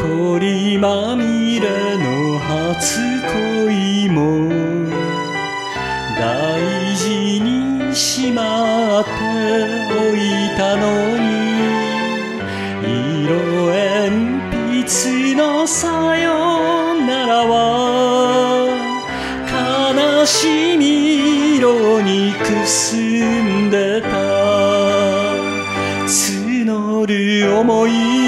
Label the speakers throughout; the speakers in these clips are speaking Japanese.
Speaker 1: 誇りまみれの初恋も大事にしまっておいたのに、色鉛筆のさよならは悲しみ色にくすんでた。募る想い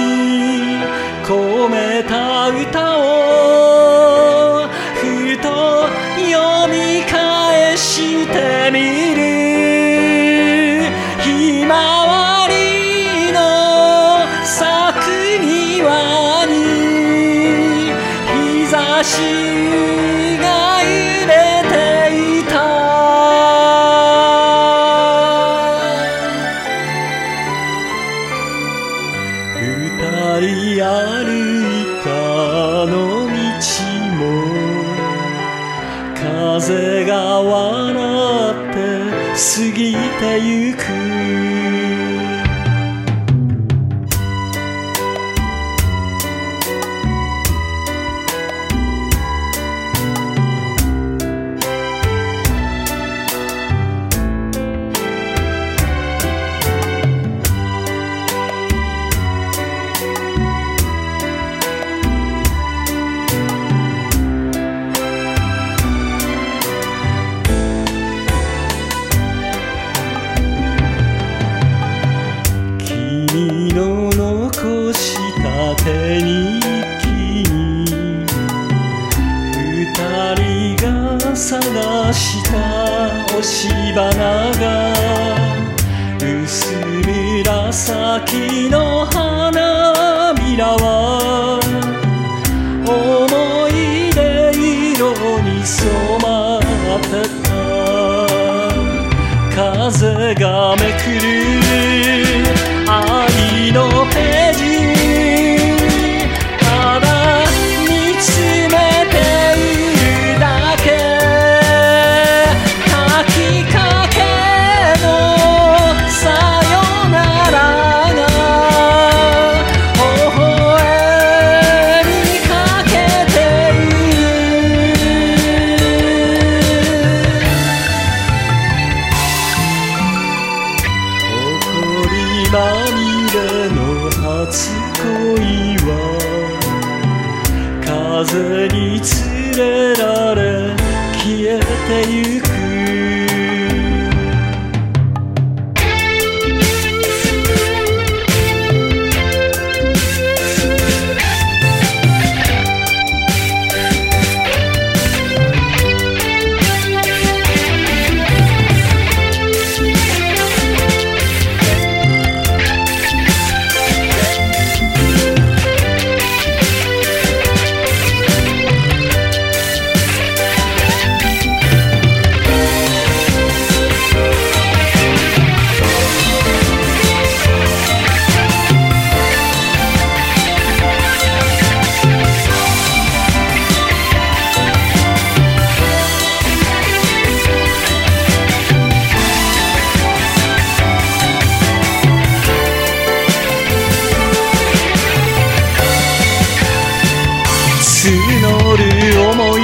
Speaker 1: 込めた歌をふと読み返してみる。ひまわりの咲く庭に日差しが揺れていた。二人歩いたあの道も風が笑って過ぎてゆく。君の残した手日記に二人が探した押し花が薄紫の花びらは思い出色に染まってた。風がめくる愛のページ、ただ見つめているだけ。書きかけのさよならが微笑みかけている。誇りまみれの初恋は風に連れられ消えてゆく。募る想